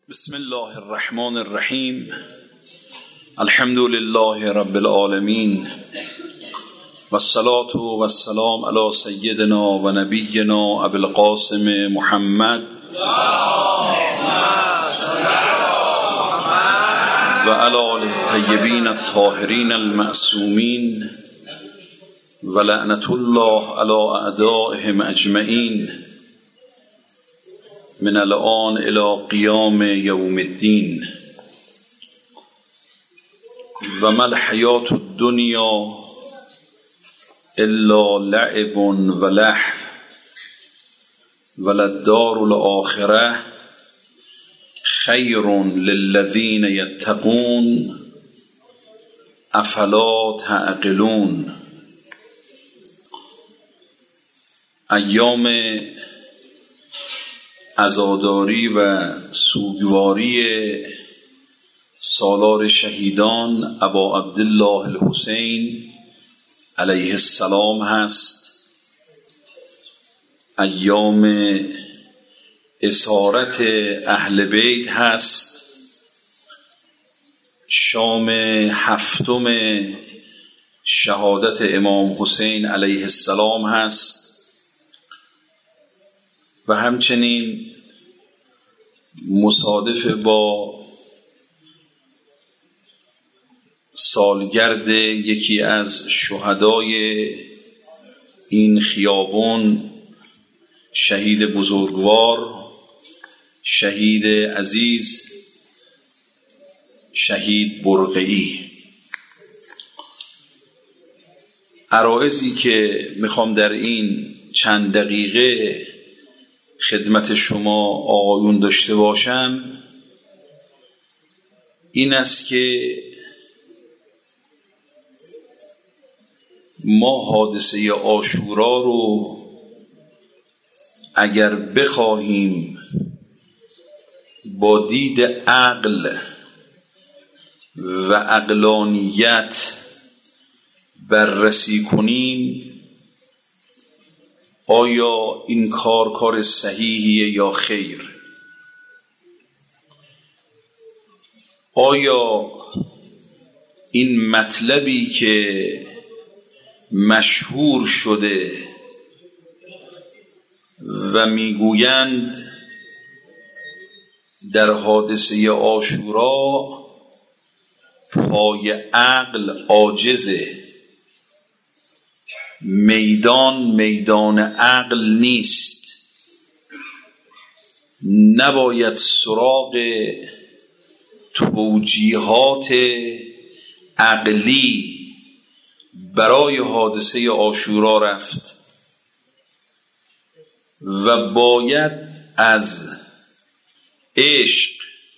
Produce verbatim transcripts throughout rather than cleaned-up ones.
بسم الله الرحمن الرحیم. الحمد لله رب العالمین و الصلاة و السلام علی سیدنا و نبینا ابی القاسم محمد و علی آله الطیبین الطاهرین المعصومین و لعنة الله علی اعدائهم اجمعین من الان الى قیام یوم الدین. و ما الحیات الدنیا الا لعب و لهو وللدار الاخره خیر للذین یتقون افلا تعقلون. ایام عزاداری و سوگواری سالار شهیدان ابا عبدالله الحسین علیه السلام هست. ایام اسارت اهل بیت هست. شام هفتم شهادت امام حسین علیه السلام هست و همچنین مصادف با سالگرد یکی از شهدای این خیابون، شهید بزرگوار، شهید عزیز، شهید برقعی. عرایضی که میخوام در این چند دقیقه خدمت شما آقایون داشته باشم این است که ما حادثه عاشورا رو اگر بخواهیم با دید عقل و عقلانیت بررسی کنیم، آیا این کار کار صحیحیه یا خیر؟ آیا این مطلبی که مشهور شده و میگویند در حادثه عاشورا پای عقل عاجزه، میدان میدان عقل نیست، نباید سراغ توجیهات عقلی برای حادثه عاشورا رفت و باید از عشق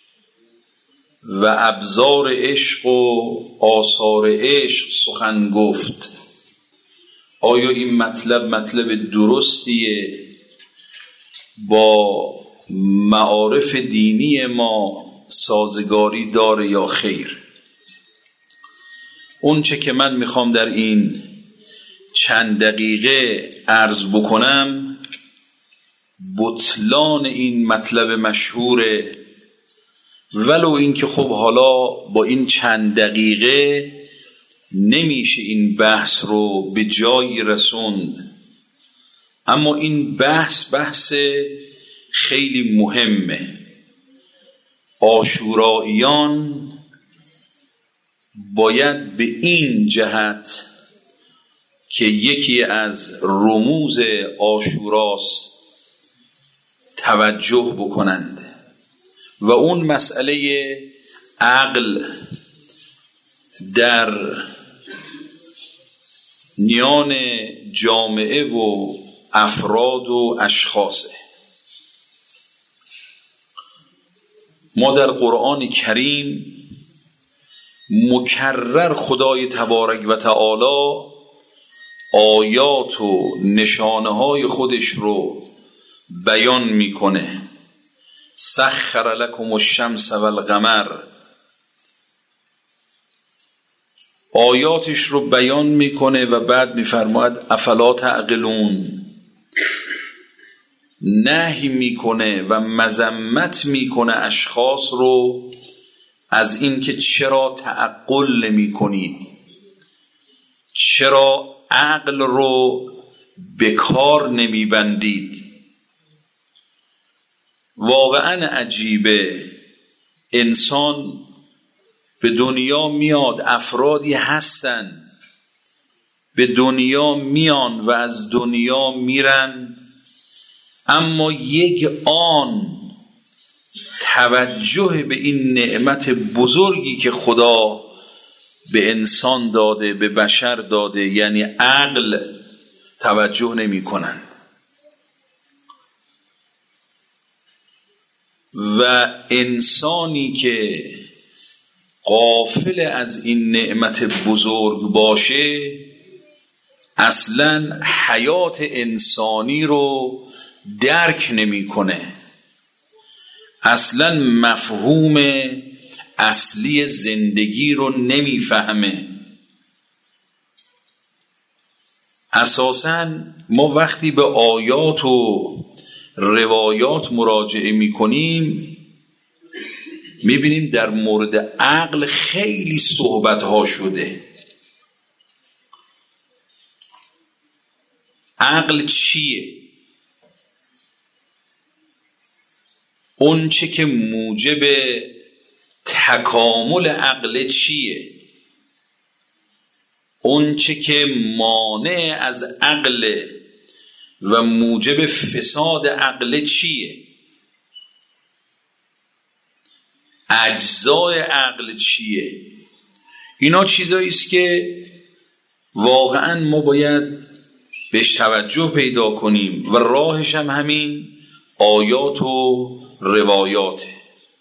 و ابزار عشق و آثار عشق سخن گفت. آیا این مطلب مطلب درستیه با معارف دینی ما سازگاری داره یا خیر؟ اون چه که من میخوام در این چند دقیقه عرض بکنم بطلان این مطلب مشهوره، ولو این که خب حالا با این چند دقیقه نمیشه این بحث رو به جایی رسوند، اما این بحث بحث خیلی مهمه. عاشوراییان باید به این جهت که یکی از رموز عاشوراست توجه بکنند و اون مسئله عقل در میان جامعه و افراد و اشخاصه. ما در قرآن کریم مکرر خدای تبارک و تعالی آیات و نشانه های خودش رو بیان میکنه. سخر لکم الشمس والقمر، آیاتش رو بیان میکنه و بعد میفرماید افلا تعقلون. نهی میکنه و مذمت میکنه اشخاص رو از اینکه چرا تعقل نمی کنید، چرا عقل رو به کار نمی بندید. واقعا عجیبه، انسان به دنیا میاد، افرادی هستن به دنیا میان و از دنیا میرن، اما یک آن توجه به این نعمت بزرگی که خدا به انسان داده، به بشر داده، یعنی عقل، توجه نمی کنند. و انسانی که غافل از این نعمت بزرگ باشه اصلا حیات انسانی رو درک نمی‌کنه، اصلا مفهوم اصلی زندگی رو نمیفهمه. اساساً ما وقتی به آیات و روایات مراجعه می‌کنیم می‌بینیم در مورد عقل خیلی صحبت‌ها شده. عقل چیه؟ اون چه که موجب تکامل عقل چیه؟ اون چه که مانع از عقل و موجب فساد عقل چیه؟ اجزای عقل چیه؟ اینا چیزایی است که واقعا ما باید بهش توجه پیدا کنیم و راهش هم همین آیات و روایاته.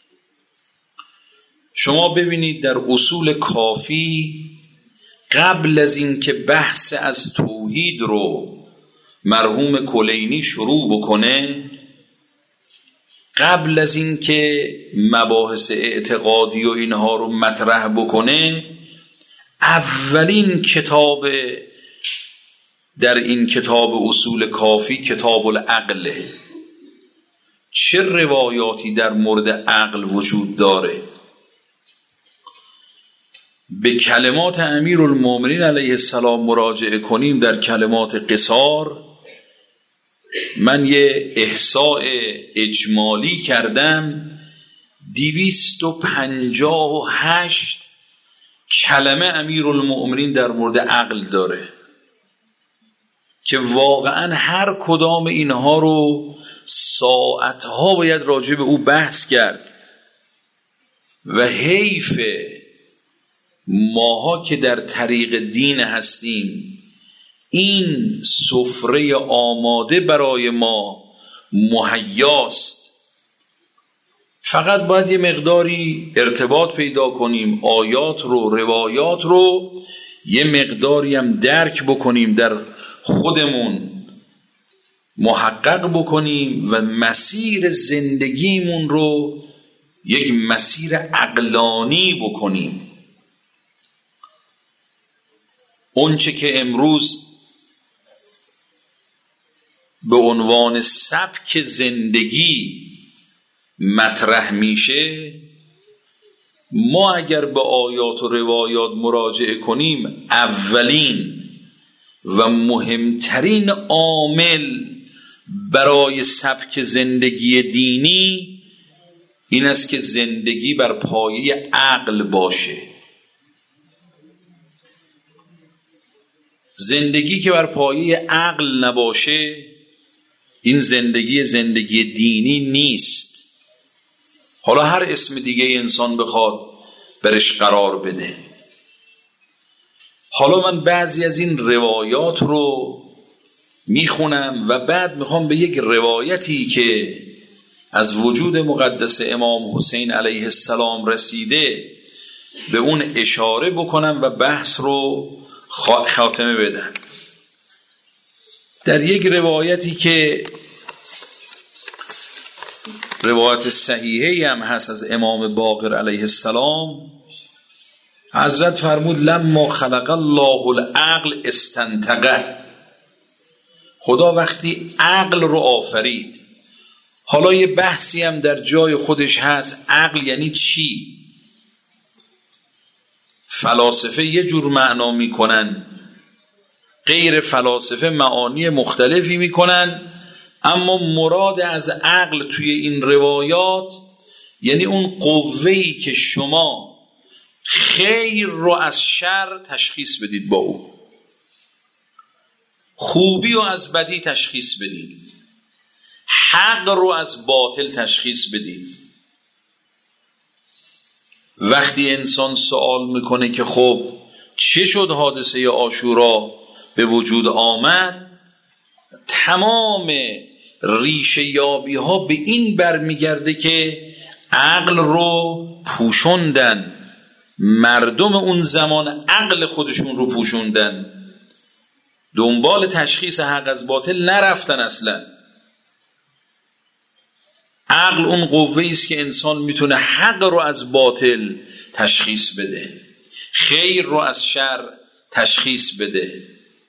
شما ببینید در اصول کافی قبل از این که بحث از توحید رو مرحوم کلینی شروع بکنه، قبل از این که مباحث اعتقادی و اینها رو مطرح بکنه، اولین کتاب در این کتاب اصول کافی کتاب العقل. چه روایاتی در مورد عقل وجود داره؟ به کلمات امیرالمومنین علیه السلام مراجعه کنیم در کلمات قصار. من یه احصاء اجمالی کردم، دویست و پنجاه و هشت کلمه امیرالمومنین در مورد عقل داره که واقعا هر کدام اینها رو ساعتها باید راجع به او بحث کرد و حیف ماها که در طریق دین هستیم این سفره آماده برای ما مهیاست، فقط باید یه مقداری ارتباط پیدا کنیم، آیات رو، روایات رو یه مقداری هم درک بکنیم، در خودمون محقق بکنیم و مسیر زندگیمون رو یک مسیر عقلانی بکنیم. اونچه که امروز به عنوان سبک زندگی مطرح میشه، ما اگر به آیات و روایات مراجعه کنیم اولین و مهمترین عامل برای سبک زندگی دینی این است که زندگی بر پایه عقل باشه. زندگی که بر پایه عقل نباشه این زندگی زندگی دینی نیست. حالا هر اسم دیگه انسان بخواد برش قرار بده. حالا من بعضی از این روایات رو میخونم و بعد میخوام به یک روایتی که از وجود مقدس امام حسین علیه السلام رسیده به اون اشاره بکنم و بحث رو خاتمه بدم. در یک روایتی که روایت صحیحی هم هست از امام باقر علیه السلام، حضرت فرمود لما خلق الله العقل استنتقه. خدا وقتی عقل رو آفرید، حالا یه بحثی هم در جای خودش هست، عقل یعنی چی؟ فلاسفه یه جور معنا میکنن، غیر فلاسفه معانی مختلفی میکنن، اما مراد از عقل توی این روایات یعنی اون قوه‌ای که شما خیر رو از شر تشخیص بدید، با او خوبی رو از بدی تشخیص بدید، حق رو از باطل تشخیص بدید. وقتی انسان سوال میکنه که خب چه شد حادثه عاشورا به وجود آمد، تمام ریشه یابی ها به این برمیگرده که عقل رو پوشوندن، مردم اون زمان عقل خودشون رو پوشوندن، دنبال تشخیص حق از باطل نرفتن. اصلا عقل اون قوه‌ای است که انسان میتونه حق رو از باطل تشخیص بده، خیر رو از شر تشخیص بده.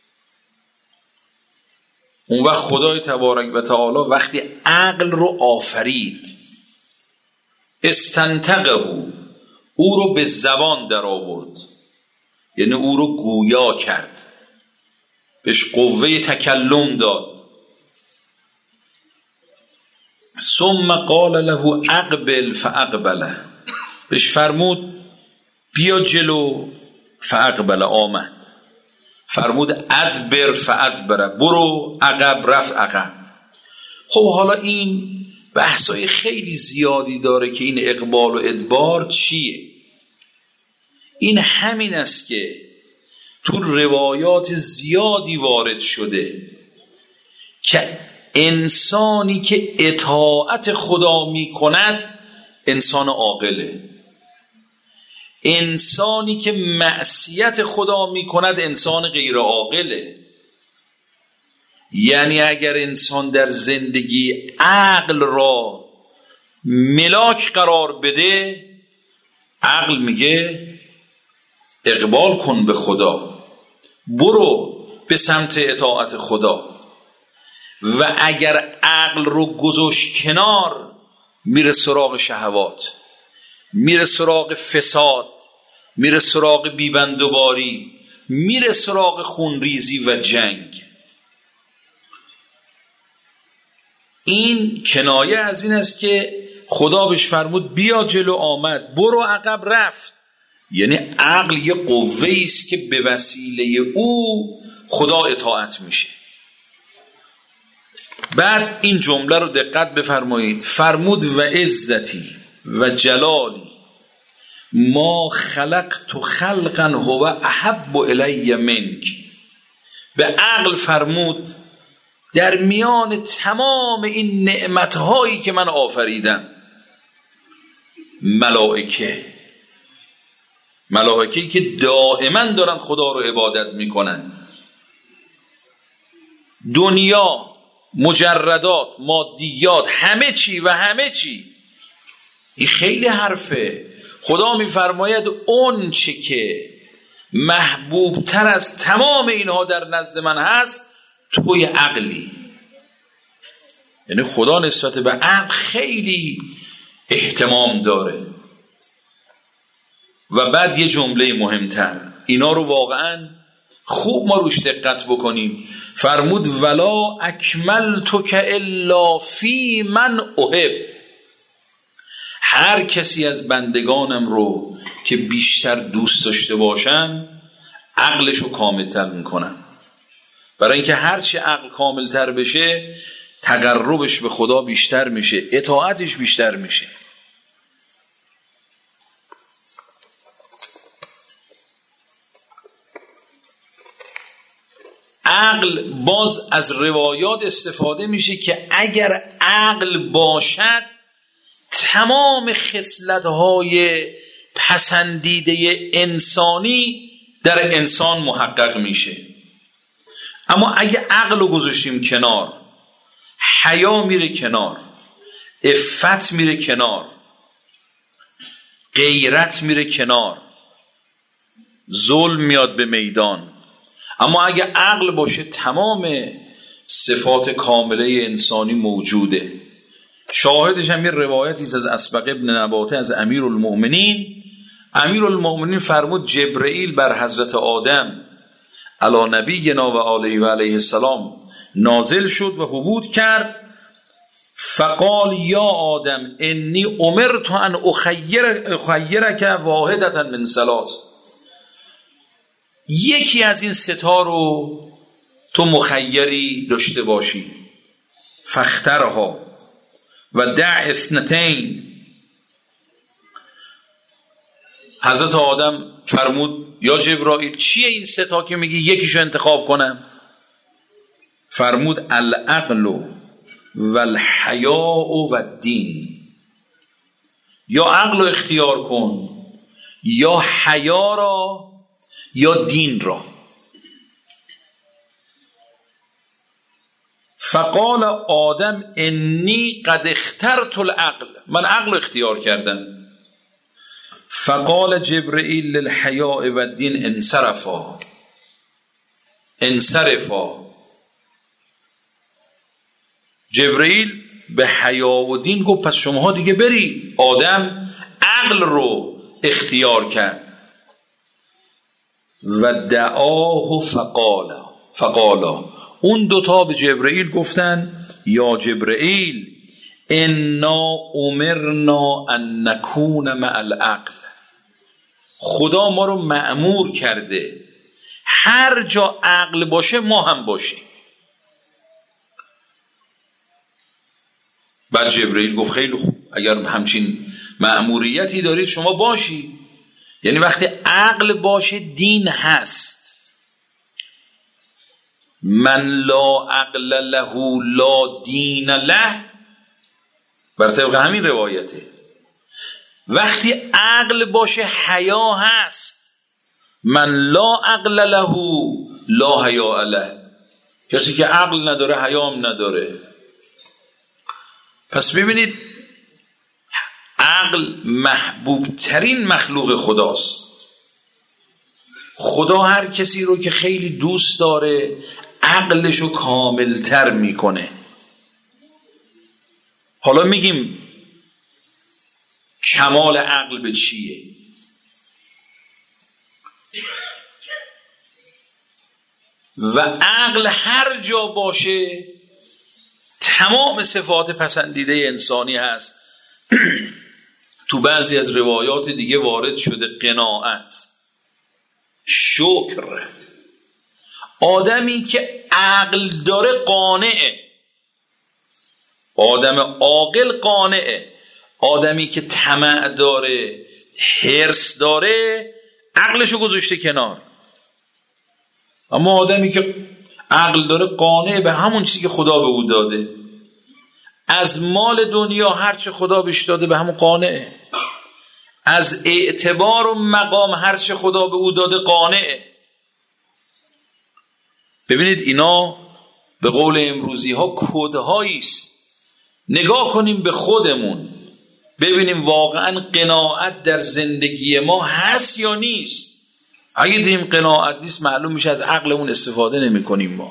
اون وقت خدای تبارک و تعالی وقتی عقل رو آفرید، استنطقه، او رو به زبان در آورد، یعنی او رو گویا کرد، بهش قوه تکلم داد. ثم قال له اقبل فاقبله، بهش فرمود بیا جلو، فاقبل، آمد. فرمود ادبر فادبره، برو عقب، رفت عقب. خب حالا این بحثای خیلی زیادی داره که این اقبال و ادبار چیه. این همین است که تو روایات زیادی وارد شده که انسانی که اطاعت خدا می کند انسان عاقله، انسانی که معصیت خدا می کند انسان غیر عاقله. یعنی اگر انسان در زندگی عقل را ملاک قرار بده، عقل میگه اقبال کن به خدا، برو به سمت اطاعت خدا. و اگر عقل رو گذاشت کنار، میره سراغ شهوات، میره سراغ فساد، میره سراغ بیبندوباری، میره سراغ خونریزی و جنگ. این کنایه از این است که خدا بهش فرمود بیا جلو، آمد، برو عقب، رفت. یعنی عقل یه قوه‌ای است که به وسیله او خدا اطاعت میشه. بعد این جمله رو دقت بفرمایید، فرمود و عزتی و جلالی ما خلقت خلقا هو احب الی منک. به عقل فرمود در میان تمام این نعمتهایی که من آفریدم، ملائکه، ملائکه‌ای که دائما دارن خدا رو عبادت میکنن، دنیا، مجردات، مادیات، همه چی و همه چی. این خیلی حرفه. خدا میفرماید اون چه که محبوب تر از تمام اینها در نزد من هست توی عقلی. یعنی خدا نسبت به عقل خیلی اهتمام داره. و بعد یه جمله مهمتر، اینا رو واقعا خوب ما روش دقت بکنیم. فرمود ولا اکملتک الا فی من احب. هر کسی از بندگانم رو که بیشتر دوست داشته باشم عقلش رو کاملتر میکنم. برای اینکه هرچی عقل کاملتر بشه تقربش به خدا بیشتر میشه، اطاعتش بیشتر میشه. عقل باز از روایات استفاده میشه که اگر عقل باشد تمام خصلت‌های پسندیده انسانی در انسان محقق میشه. اما اگه عقل رو گذاشتیم کنار، حیا میره کنار، عفت میره کنار، غیرت میره کنار، ظلم میاد به میدان. اما اگه عقل باشه تمام صفات کامله انسانی موجوده. شاهدش هم یه روایتی از اسبق ابن نباته از امیرالمؤمنین. امیرالمؤمنین فرمود جبرئیل بر حضرت آدم علی نبینا و آله و علیه السلام نازل شد و حبوط کرد. فقال یا آدم انی امرت ان اخیر اخیرک واحدة من ثلاث، یکی از این ستا رو تو مخیری داشته باشی. فاخترها و دع اثنتین. حضرت آدم فرمود یا جبرائیل چیه این ستا که میگی یکیشو انتخاب کنم؟ فرمود العقل و الحیاء و الدین، یا عقل رو اختیار کن یا حیا را یا دین را. فقال آدم انی قد اخترت العقل، من عقل اختیار کردم. فقال جبرئیل للحیاء و الدین انصرفا انصرفا. جبرئیل به حیا و دین گفت پس شماها دیگه برید. آدم عقل رو اختیار کرد. و دعاه فقالا فقالا اون دوتا به جبرئیل گفتن یا جبرئیل انا امرنا ان نکون مع العقل، خدا ما رو مأمور کرده هر جا عقل باشه ما هم باشیم. بعد جبرئیل گفت خیلی خوب، اگر همچین مأموریتی دارید شما باشی. یعنی وقتی عقل باشه دین هست. من لا عقل له لا دین له، بر طبق همین روایته. وقتی عقل باشه حیا هست. من لا عقل له لا حیا له، کسی که عقل نداره حیا هم نداره. پس ببینید عقل محبوب ترین مخلوق خداست. خدا هر کسی رو که خیلی دوست داره عقلشو کاملتر میکنه. حالا میگیم کمال عقل به چیه؟ و عقل هر جا باشه تمام صفات پسندیده انسانی هست. تو بعضی از روایات دیگه وارد شده قناعت، شکر. آدمی که عقل داره قانعه، آدم عاقل قانعه. آدمی که طمع داره حرص داره عقلشو گذاشته کنار. اما آدمی که عقل داره قانع به همون چیزی که خدا به او داده. از مال دنیا هرچه خدا بهش داده به همون قانعه. از اعتبار و مقام هرچه خدا به او داده قانعه. ببینید اینا به قول امروزی ها کدهایی است. نگاه کنیم به خودمون ببینیم واقعا قناعت در زندگی ما هست یا نیست. اگه دیدیم قناعت نیست معلوم میشه از عقلمون استفاده نمی کنیم. ما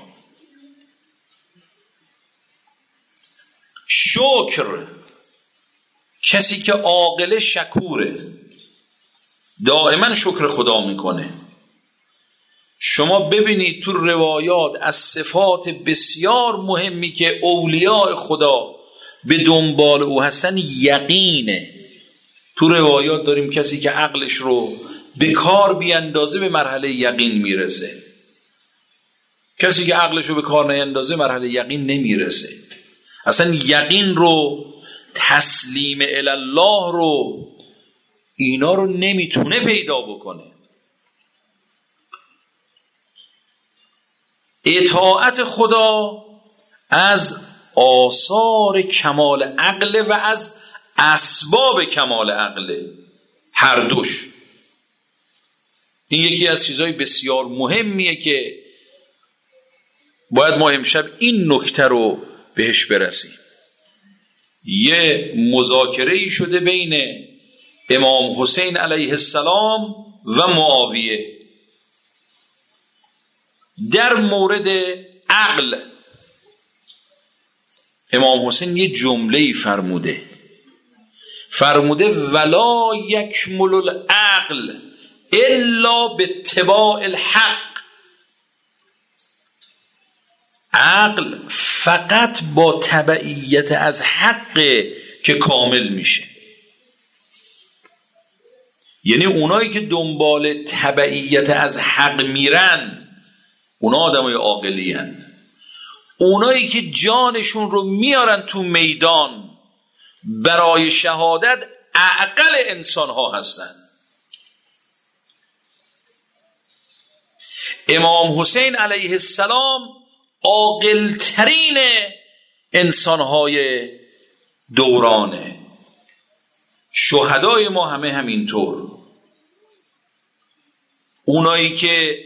شکر، کسی که عاقل شکوره، دائما شکر خدا میکنه. شما ببینید تو روایات از صفات بسیار مهمی که اولیاء خدا به دنبال او هستن یقینه. تو روایات داریم کسی که عقلش رو به کار بیاندازه به مرحله یقین میرسه. کسی که عقلش رو به کار نیندازه مرحله یقین نمیرسه. اصلا یقین رو، تسلیم الی الله رو، اینا رو نمیتونه پیدا بکنه. اطاعت خدا از آثار کمال عقل و از اسباب کمال عقل، هر دوش. این یکی از چیزهای بسیار مهمیه که باید ما امشب این نکته رو بهش برسیم. یه مذاکره‌ای شده بین امام حسین علیه السلام و معاویه در مورد عقل. امام حسین یه جمله‌ای فرموده فرموده ولا یکمل العقل الا باتباع الحق. عقل فقط با تبعیت از حق که کامل میشه. یعنی اونایی که دنبال تبعیت از حق میرن اونا آدمای عاقلی هن. اونایی که جانشون رو میارن تو میدان برای شهادت اعقل انسان ها هستن. امام حسین علیه السلام عاقل‌ترین انسان‌های دورانه. شهدای ما همه همینطور. اونایی که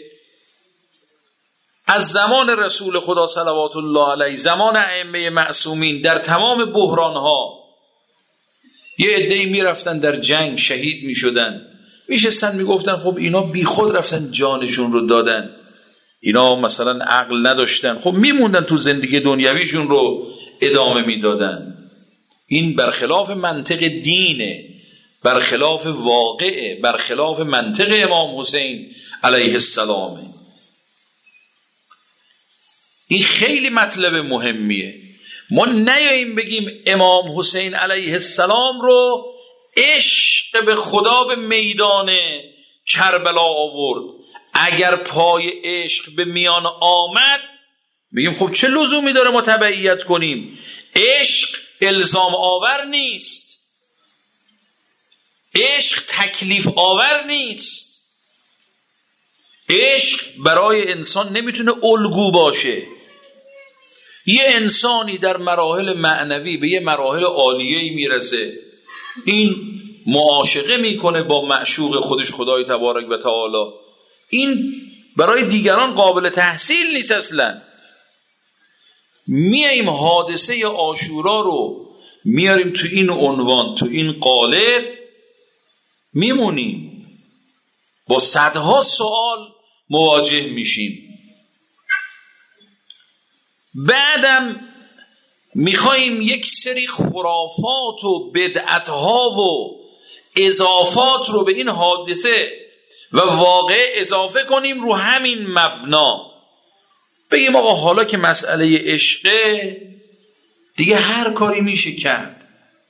از زمان رسول خدا صلوات الله علیه، زمان ائمه معصومین، در تمام بحران‌ها یه عده‌ای میرفتن در جنگ شهید میشدن، میشستن میگفتن خب اینا بی خود رفتن جانشون رو دادن، اینا مثلا عقل نداشتن، خب میموندن تو زندگی دنیویشون رو ادامه میدادن. این برخلاف منطق دینه، برخلاف واقعه، برخلاف منطق امام حسین علیه السلامه. این خیلی مطلب مهمیه. ما نیاییم بگیم امام حسین علیه السلام رو عشق به خدا به میدان کربلا آورد. اگر پای عشق به میان آمد بگیم خب چه لزومی داره ما تبعیت کنیم؟ عشق الزام آور نیست، عشق تکلیف آور نیست، عشق برای انسان نمیتونه الگو باشه. یه انسانی در مراحل معنوی به یه مراحل عالیه‌ای میرسه، این معاشقه میکنه با معشوق خودش خدای تبارک و تعالی، این برای دیگران قابل تحصیل نیست اصلا. میاییم حادثه عاشورا رو میاریم تو این عنوان، تو این قالب، میمونیم با صدها سوال مواجه میشیم. بعدم میخواییم یک سری خرافات و بدعتها و اضافات رو به این حادثه و واقع اضافه کنیم رو همین مبنا. بگیم آقا حالا که مسئله عشقه دیگه هر کاری میشه کرد،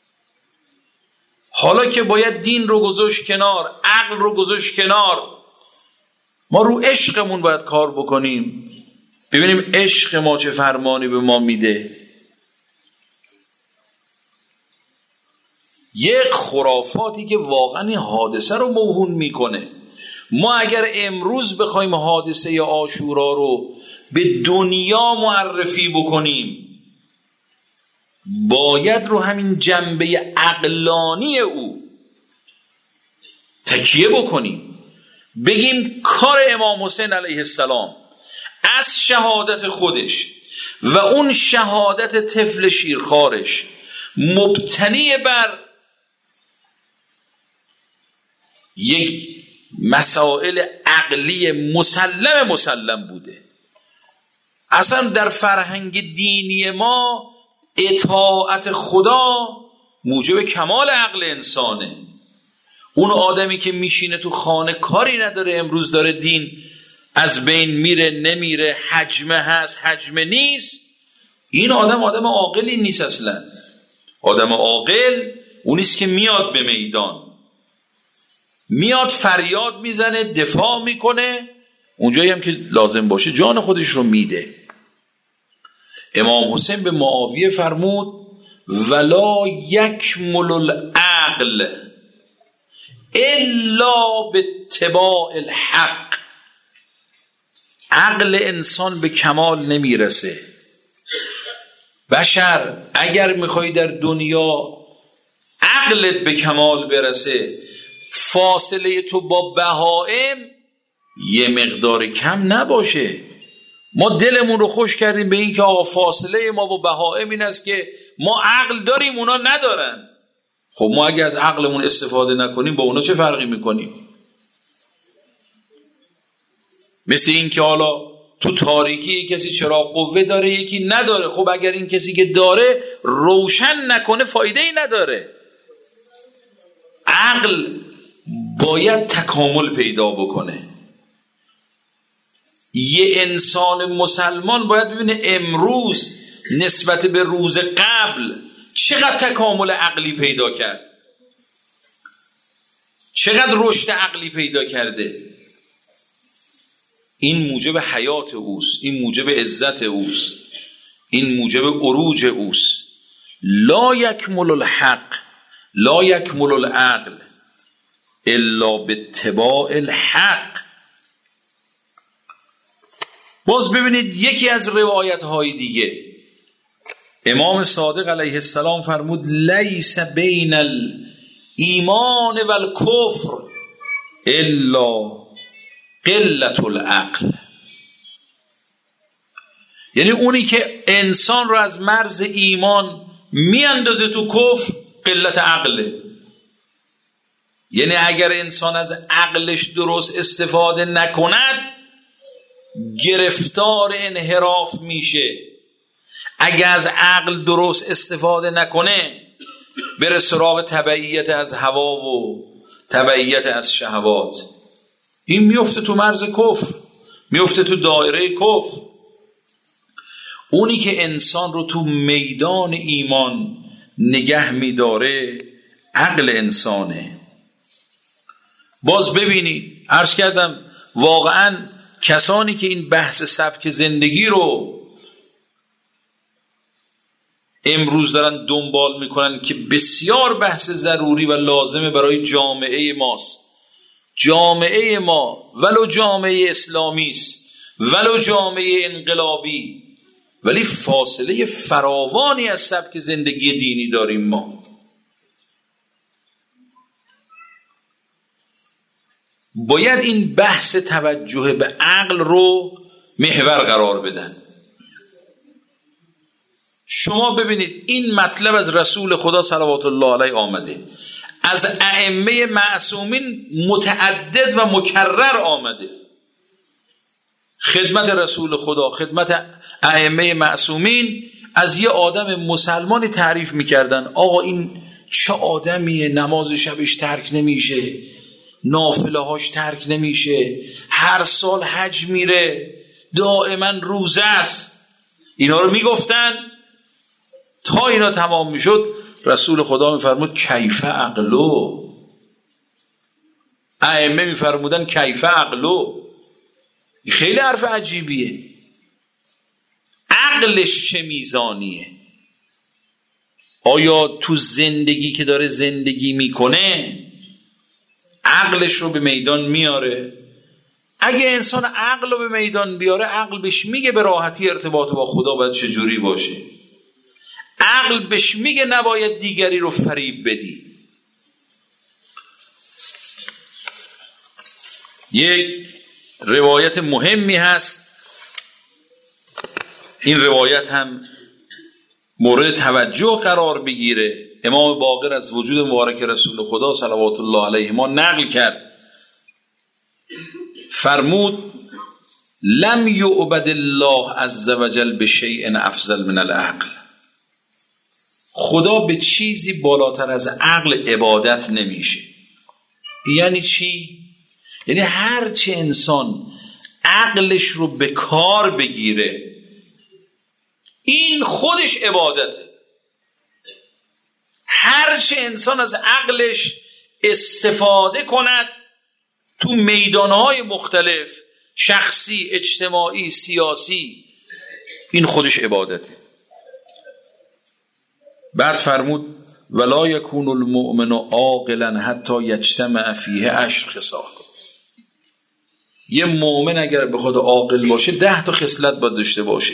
حالا که باید دین رو گذاشت کنار، عقل رو گذاشت کنار، ما رو عشقمون باید کار بکنیم، ببینیم عشق ما چه فرمانی به ما میده. یک خرافاتی که واقعا این حادثه رو موهون میکنه. ما اگر امروز بخوایم حادثه عاشورا رو به دنیا معرفی بکنیم باید رو همین جنبه عقلانی او تکیه بکنیم، بگیم کار امام حسین علیه السلام از شهادت خودش و اون شهادت طفل شیرخوارش مبتنی بر یک مسائل عقلی مسلم مسلم بوده. اصلا در فرهنگ دینی ما اطاعت خدا موجب کمال عقل انسانه. اون آدمی که میشینه تو خانه کاری نداره، امروز داره دین از بین میره نمیره، حجمه هست حجمه نیست، این آدم آدم عاقلی نیست اصلا. آدم عاقل اونیست که میاد به میدان، میاد فریاد میزنه، دفاع میکنه، اونجایی هم که لازم باشه جان خودش رو میده. امام حسین به معاویه فرمود ولا یکمل العقل الا باتباع الحق. عقل انسان به کمال نمیرسه. بشر اگر میخوای در دنیا عقلت به کمال برسه، فاصله تو با بهائم یه مقدار کم نباشه. ما دلمون رو خوش کردیم به این که آقا فاصله ما با بهائم این است که ما عقل داریم اونا ندارن. خب ما اگه از عقلمون استفاده نکنیم با اونا چه فرقی میکنیم؟ مثل این که حالا تو تاریکی کسی چراغ قوه داره یکی نداره. خب اگر این کسی که داره روشن نکنه فایده ای نداره. عقل باید تکامل پیدا بکنه. یه انسان مسلمان باید ببینه امروز نسبت به روز قبل چقدر تکامل عقلی پیدا کرد، چقدر رشد عقلی پیدا کرده. این موجب حیات اوست، این موجب عزت اوست، این موجب عروج اوست. لا یکمل الحق لا یکمل العقل الا باتباع الحق. باز ببینید یکی از روایت های دیگه امام صادق علیه السلام فرمود لیس بین الایمان و الکفر الا قلت العقل. یعنی اونی که انسان رو از مرز ایمان میاندازه تو کفر قلت عقله. یعنی اگر انسان از عقلش درست استفاده نکند گرفتار انحراف میشه. اگر از عقل درست استفاده نکنه بره سراغ تبعیت از هوا و تبعیت از شهوات، این میفته تو مرز کفر، میفته تو دایره کفر. اونی که انسان رو تو میدان ایمان نگه میداره عقل انسانه. باز ببینید عرض کردم واقعا کسانی که این بحث سبک زندگی رو امروز دارن دنبال میکنن که بسیار بحث ضروری و لازمه برای جامعه ماست. جامعه ما ولو جامعه اسلامی است ولو جامعه انقلابی، ولی فاصله فراوانی از سبک زندگی دینی داریم ما. باید این بحث توجه به عقل رو محور قرار بدن. شما ببینید این مطلب از رسول خدا صلوات الله علیه آمده، از ائمه معصومین متعدد و مکرر آمده. خدمت رسول خدا، خدمت ائمه معصومین از یه آدم مسلمانی تعریف میکردن آقا این چه آدمیه، نماز شبش ترک نمیشه، نافله هاش ترک نمیشه، هر سال حج میره، دائما روزه است. اینا رو میگفتن تا اینا تمام میشد رسول خدا میفرمود کیف عقلو. ائمه میفرمودن کیف عقلو. خیلی حرف عجیبیه. عقلش چه میزانیه؟ آیا تو زندگی که داره زندگی میکنه عقلش رو به میدان میاره؟ اگه انسان عقل رو به میدان بیاره عقل بهش میگه به راحتی ارتباط با خدا باید چجوری باشه. عقل بهش میگه نباید دیگری رو فریب بدی. یک روایت مهمی هست، این روایت هم مورد توجه قرار بگیره. امام باقر از وجود مبارک رسول خدا صلوات الله علیه ما نقل کرد، فرمود لم یعبد الله عز وجل بشیء افضل من العقل. خدا به چیزی بالاتر از عقل عبادت نمیشه. یعنی چی؟ یعنی هر چه انسان عقلش رو به کار بگیره این خودش عبادته. هر چه انسان از عقلش استفاده کند تو میدانهای مختلف، شخصی، اجتماعی، سیاسی، این خودش عبادته. بعد فرمود ولا یکون المؤمن عاقلا حتی یجتمع فیه عشر خصال. یه مؤمن اگر بخواد عاقل باشه ده تا خصلت باید داشته باشه.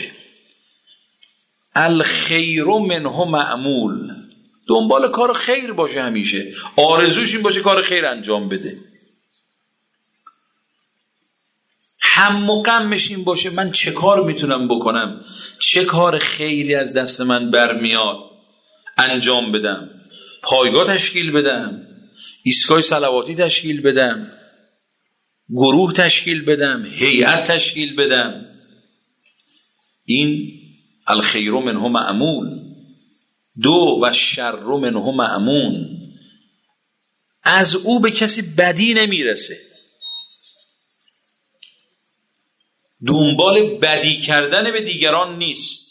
الخیر منه معمول، دنبال کار خیر باشه، همیشه آرزوش این باشه کار خیر انجام بده. هم و غمش این باشه من چه کار میتونم بکنم، چه کار خیری از دست من برمیاد انجام بدم. پایگاه تشکیل بدم، ایستگاه صلواتی تشکیل بدم، گروه تشکیل بدم، هیئت تشکیل بدم. این الخیر منه مأمول، دو و الشر منه مأمون، از او به کسی بدی نمیرسه. دنبال بدی کردن به دیگران نیست.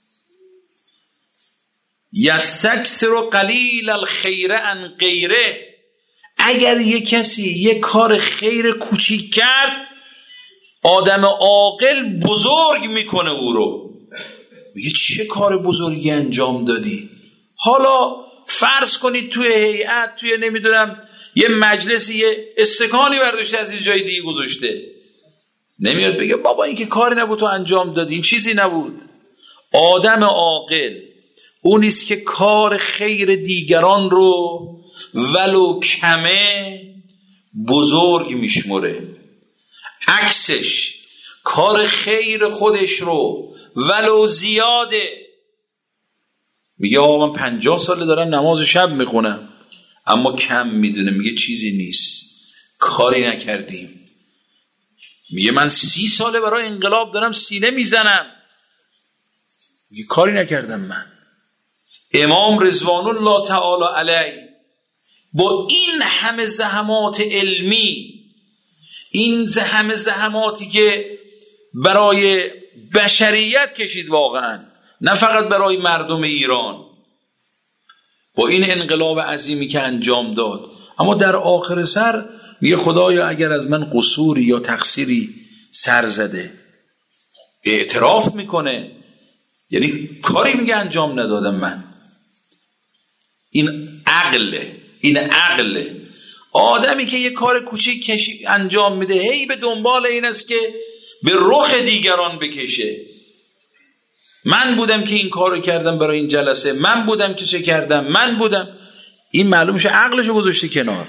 یستکثر قلیل الخیر عن غیره، اگر یک کسی یک کار خیر کوچیک کرد، آدم عاقل بزرگ میکنه او رو، میگه چه کار بزرگی انجام دادی. حالا فرض کنید توی هیئت، توی نمیدونم یه مجلسی، یه استکانی برداشته از یه جای دیگه گذاشته، نمیاد بگه بابا این که کاری نبود تو انجام دادی، این چیزی نبود. آدم عاقل اون نیست که کار خیر دیگران رو ولو کمه بزرگ میشمره، عکسش کار خیر خودش رو ولو زیاده میگه آقا من پنجاه ساله دارم نماز شب میخونم، اما کم میدونه، میگه چیزی نیست، کاری نکردیم. میگه من سی ساله برای انقلاب دارم سینه میزنم، میگه کاری نکردم من. امام رضوان الله تعالی علیه با این همه زحمات علمی، این همه زحماتی که برای بشریت کشید، واقعا نه فقط برای مردم ایران، با این انقلاب عظیمی که انجام داد، اما در آخر سر میگه خدایا اگر از من قصوری یا تقصیری سر زده، اعتراف میکنه، یعنی کاری میگه انجام ندادم من. این عقله، این عقله. آدمی که یه کار کوچیک کشی انجام میده، هی به دنبال این است که به رخ دیگران بکشه، من بودم که این کارو کردم برای این جلسه، من بودم که چه کردم، من بودم. این معلوم میشه عقلشو گذاشته کنار.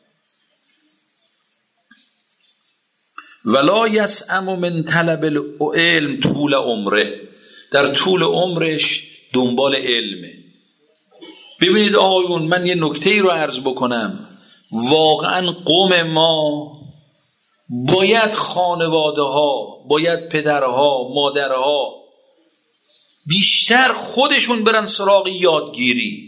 ولا یسأم من طلب العلم طول عمره، در طول عمرش دنبال علمه. ببینید آقایون، من یه نکته‌ای رو عرض بکنم، واقعا قوم ما باید خانواده ها، باید پدرها، مادرها بیشتر خودشون برن سراغ یادگیری.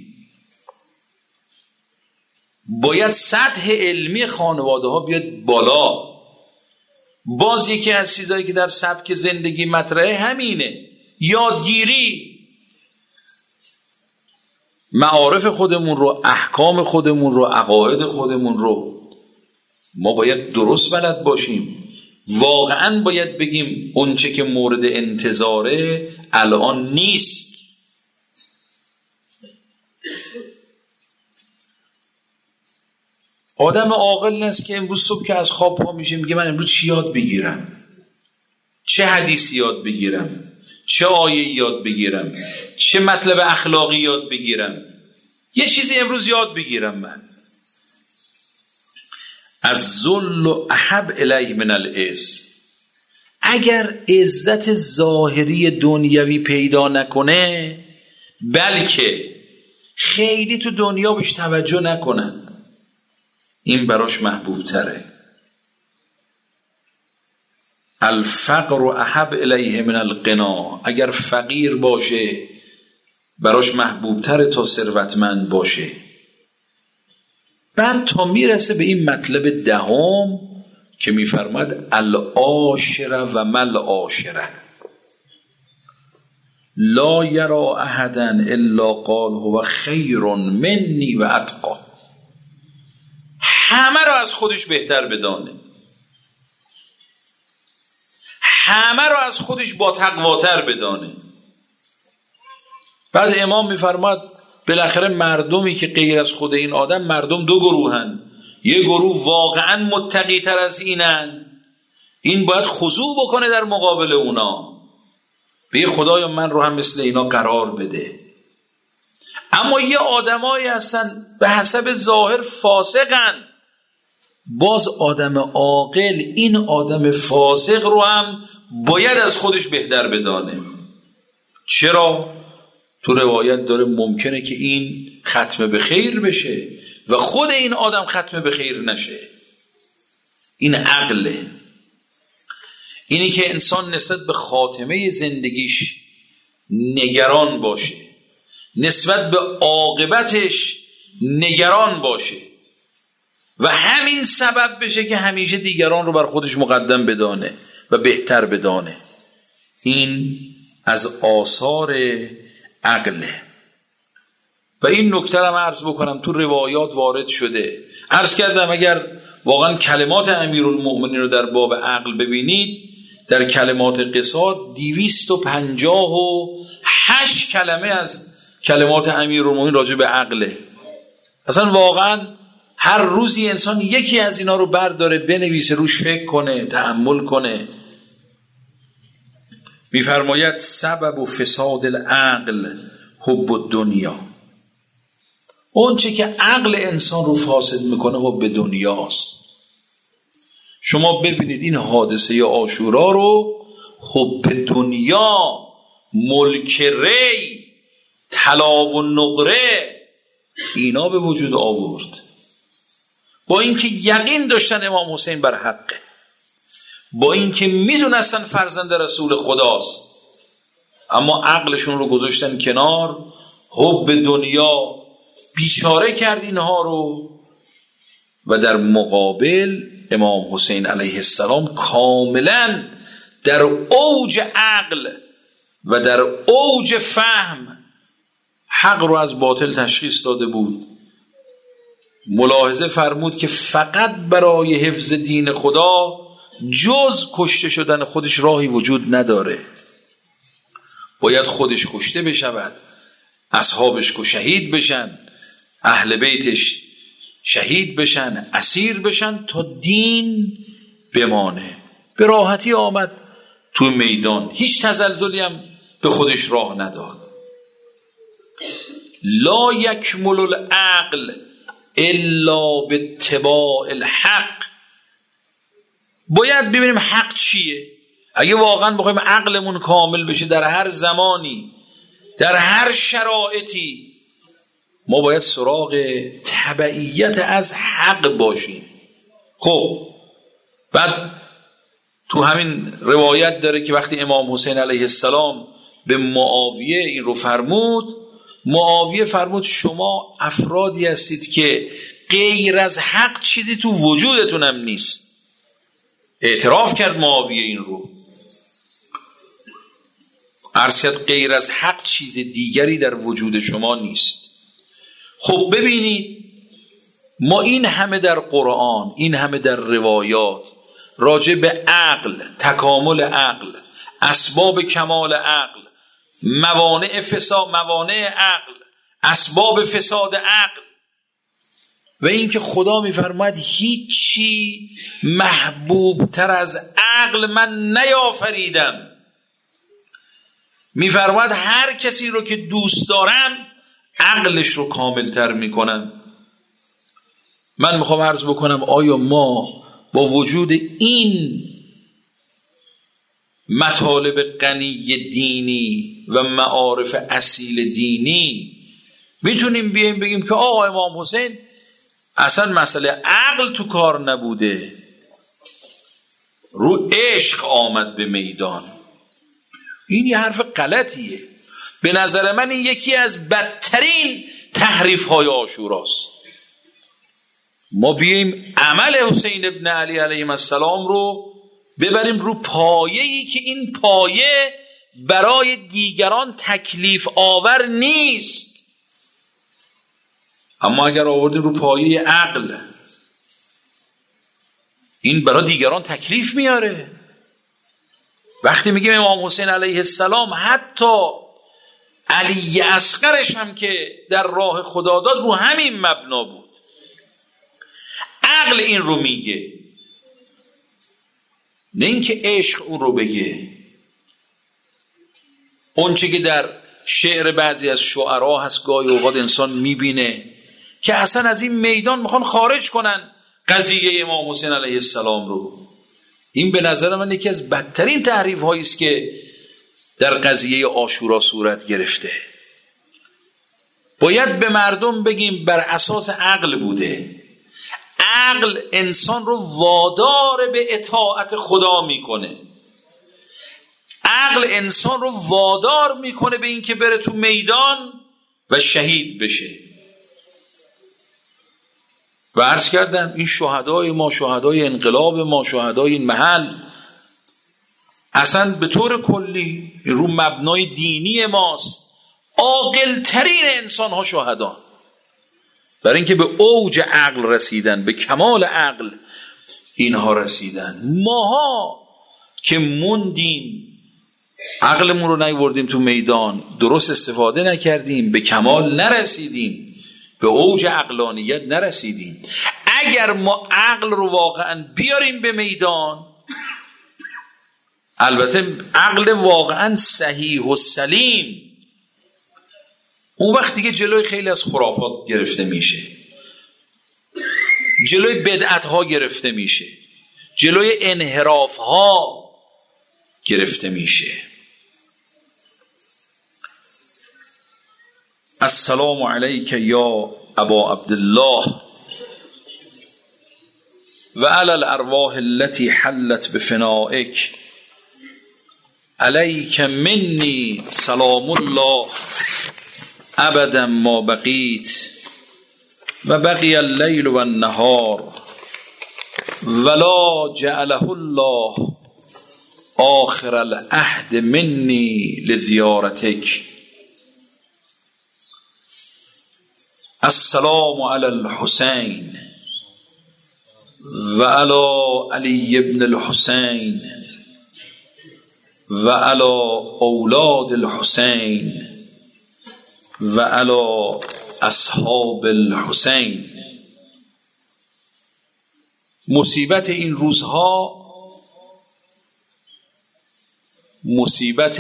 باید سطح علمی خانواده ها بیاد بالا. باز یکی از چیزایی که در سبک زندگی مطرحه همینه، یادگیری. معارف خودمون رو، احکام خودمون رو، عقاید خودمون رو ما باید درست بلد باشیم. واقعا باید بگیم اونچه که مورد انتظاره الان نیست. آدم عاقل نیست که امروز صبح که از خواب پا میشه میگه من امروز چی یاد بگیرم، چه حدیثی یاد بگیرم، چه آیه یاد بگیرم، چه مطلب اخلاقی یاد بگیرم، یه چیزی امروز یاد بگیرم. من از ذل احب الیه من العز. اگر عزت ظاهری دنیوی پیدا نکنه، بلکه خیلی تو دنیا بهش توجه نکنن، این براش محبوب تره. الفقر احب الیه من الغنا. اگر فقیر باشه براش محبوب تره تا ثروتمند باشه. بعد تا میرسه به این مطلب دهم که میفرماد العاشره و مل عاشره لا یرا احدا الا قال هو خیر منی و اتقا. همه رو از خودش بهتر بدانه، همه رو از خودش با تقواتر بدانه. بعد امام میفرماد بالاخره مردمی که غیر از خود این آدم، مردم دو گروهن. یه گروه واقعا متقی تر از اینن، این باید خضوع بکنه در مقابل اونا، بگه خدایا من رو هم مثل اینا قرار بده. اما یه آدمایی هستن به حسب ظاهر فاسقن، باز آدم عاقل این آدم فاسق رو هم باید از خودش بهتر بدانه. چرا؟ تو روایت داره ممکنه که این ختم به خیر بشه و خود این آدم ختم به خیر نشه. این عقله. اینی که انسان نسبت به خاتمه زندگیش نگران باشه، نسبت به عاقبتش نگران باشه و همین سبب بشه که همیشه دیگران رو بر خودش مقدم بدانه و بهتر بدانه. این از آثار عقله. و این نکته رو عرض بکنم تو روایات وارد شده. عرض کردم اگر واقعا کلمات امیرالمؤمنین رو در باب عقل ببینید، در کلمات قصاد دویست و پنجاه و هشت کلمه از کلمات امیرالمؤمنین راجع به عقله. اصلا واقعا هر روزی انسان یکی از اینا رو برداره بنویسه، روش فکر کنه، تأمل کنه. میفرماید سبب و فساد العقل حب الدنیا. اون چه که عقل انسان رو فاسد میکنه حب دنیاست. شما ببینید این حادثه عاشورا رو حب دنیا، ملک ری، طلا و نقره اینا به وجود آورد. با اینکه یقین داشتن امام حسین بر حقه، با اینکه میدونستن فرزند رسول خداست، اما عقلشون رو گذاشتن کنار. حب دنیا بیچاره کرد اینها رو و در مقابل امام حسین علیه السلام کاملا در اوج عقل و در اوج فهم حق رو از باطل تشخیص داده بود. ملاحظه فرمود که فقط برای حفظ دین خدا جز کشته شدن خودش راهی وجود نداره. باید خودش کشته بشود، اصحابش که شهید بشن، اهل بیتش شهید بشن، اسیر بشن تا دین بمانه. به راحتی آمد تو میدان، هیچ تزلزلی هم به خودش راه نداد. لا یکمل العقل الا باتباع الحق. باید ببینیم حق چیه. اگه واقعا بخوایم عقلمون کامل بشه در هر زمانی، در هر شرایطی، ما باید سراغ تبعیت از حق باشیم. خب بعد تو همین روایت داره که وقتی امام حسین علیه السلام به معاویه این رو فرمود، معاویه فرمود شما افرادی هستید که غیر از حق چیزی تو وجودتون هم نیست. اعتراف کرد معاویه این رو، عرض کرد غیر از حق چیز دیگری در وجود شما نیست. خب ببینید ما این همه در قرآن، این همه در روایات راجع به عقل، تکامل عقل، اسباب کمال عقل، موانع فساد، موانع عقل، اسباب فساد عقل، و اینکه خدا میفرماید هیچی محبوب تر از عقل من نیافریدم. میفرماید هر کسی رو که دوست دارم عقلش رو کامل تر میکنم. من میخوام عرض بکنم آیا ما با وجود این مطالب غنی دینی و معارف اصیل دینی میتونیم بیایم بگیم که آقا امام حسین اصلا مسئله عقل تو کار نبوده، رو عشق آمد به میدان؟ این یه حرف غلطیه. به نظر من این یکی از بدترین تحریف های عاشوراست. ما بیاییم عمل حسین ابن علی علیه السلام رو ببریم رو پایه‌ای که این پایه برای دیگران تکلیف آور نیست، اما اگر آوردیم رو پایه عقل این برای دیگران تکلیف میاره. وقتی میگیم امام حسین علیه السلام حتی علی اصغرش هم که در راه خدا داد رو همین مبنا بود. عقل این رو میگه، نه اینکه عشق اون رو بگه. اون چه که در شعر بعضی از شعرا هست گاهی اوقات انسان میبینه که اصلا از این میدان میخوان خارج کنن قضیه امام حسین علیه السلام رو. این به نظر من یکی از بدترین تحریف هایی است که در قضیه عاشورا صورت گرفته. باید به مردم بگیم بر اساس عقل بوده. عقل انسان رو وادار به اطاعت خدا میکنه. عقل انسان رو وادار میکنه به این که بره تو میدان و شهید بشه. و عرض کردم این شهدای ما، شهدای انقلاب ما، شهدای این محل، اصلا به طور کلی رو مبنای دینی ماست، عاقل ترین انسان ها شهدا، برای اینکه به اوج عقل رسیدن، به کمال عقل اینها رسیدن. ماها که موندیم، عقلمون رو نیوردیم تو میدان، درست استفاده نکردیم، به کمال نرسیدیم، به اوج عقلانیت نرسیدیم. اگر ما عقل رو واقعا بیاریم به میدان، البته عقل واقعا صحیح و سلیم، اون وقت دیگه جلوی خیلی از خرافات گرفته میشه، جلوی بدعت ها گرفته میشه، جلوی انحراف ها گرفته میشه. السلام علیک یا ابا عبدالله و علی الارواح التي حلت بفنائک، علیک منی سلام الله ابدا ما بقیت و بقی اللیل و النهار ولا جعله الله آخر العهد منی لزیارتک. السلام علی الحسین و علی علی ابن الحسین و علی اولاد الحسین و علی اصحاب الحسین. مصیبت این روزها مصیبت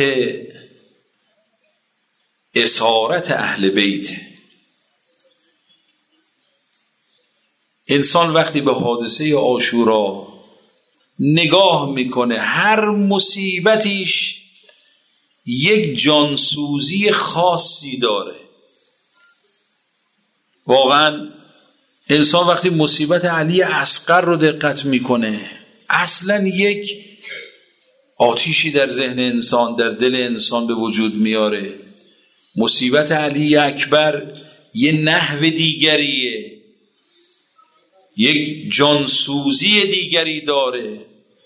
اسارت اهل بیت. انسان وقتی به حادثه عاشورا نگاه میکنه، هر مصیبتیش یک جانسوزی خاصی داره. واقعا انسان وقتی مصیبت علی اصغر رو دقت میکنه، اصلا یک آتیشی در ذهن انسان، در دل انسان به وجود میاره. مصیبت علی اکبر یه نحو دیگریه، یک جانسوزی دیگری داره.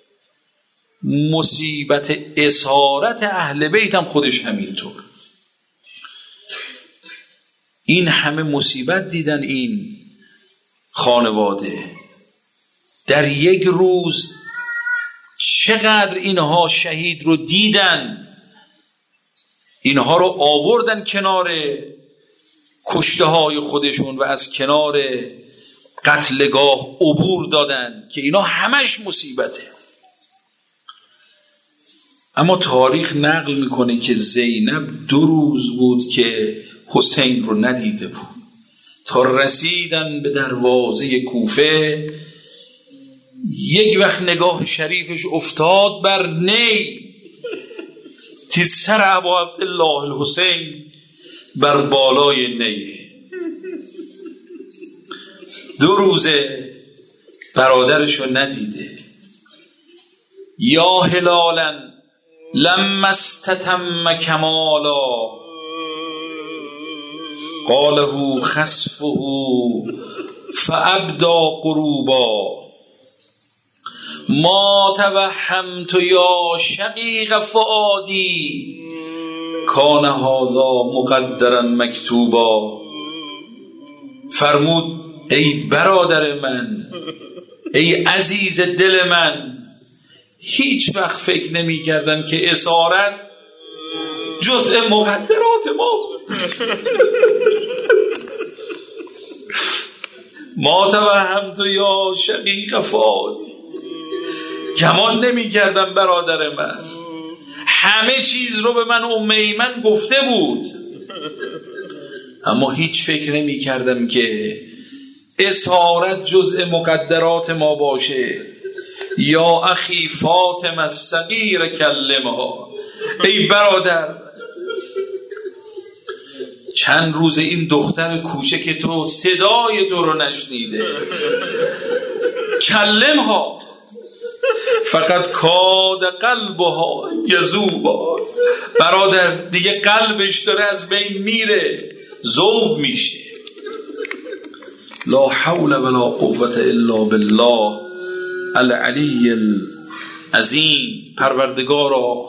مصیبت اسارت اهل بیت هم خودش همینطور. این همه مصیبت دیدن این خانواده در یک روز، چقدر اینها شهید رو دیدن، اینها رو آوردن کنار کشته های خودشون و از کنار قتلگاه عبور دادن که اینا همش مصیبته. اما تاریخ نقل میکنه که زینب دو روز بود که حسین رو ندیده بود، تا رسیدن به دروازه کوفه. یک وقت نگاه شریفش افتاد بر نی، دید سر ابا عبدالله الحسین بر بالای نی. دو روزه برادرش رو ندیده. یا هلالا لما استتم کمالا قاله خسفه فابدا قروبا ما توهمت یا شقیق فؤادی کان هذا مقدرا مکتوبا. فرمود ای برادر من، ای عزیز دل من، هیچ وقت فکر نمی کردم که اسارت جزء مقدرات ما بود. ما توهمت یا شقیق فؤادی، گمان نمی کردم برادر من، همه چیز رو به من ام ایمن گفته بود، اما هیچ فکر نمی کردم که اسارت جزء مقدرات ما باشه. یا اخی فاطمه الصغیر کلمها، ای برادر چند روز این دختر کوچک تو صدای تو رو نشنیده، کلمها فقط کاد قلبها یذوبان. برادر دیگه قلبش داره از بین میره، ذوب میشه. لا حول ولا قوة الا بالله العلی العظیم. پروردگارا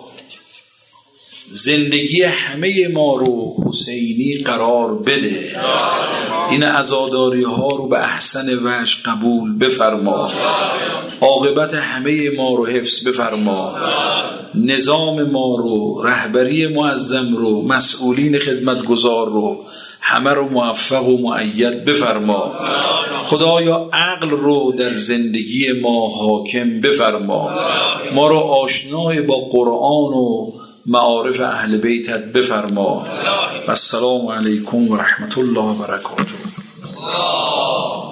زندگی همه ما رو حسینی قرار بده، این عزاداری ها رو به احسن وجه قبول بفرما، عاقبت همه ما رو حفظ بفرما، نظام ما رو، رهبری معظم رو، مسئولین خدمتگزار رو همه رو موفق و مؤید بفرما. خدایا عقل رو در زندگی ما حاکم بفرما، ما رو آشنای با قرآن و معارف اهل بیتت بفرما. و السلام علیکم و رحمت الله و برکاته.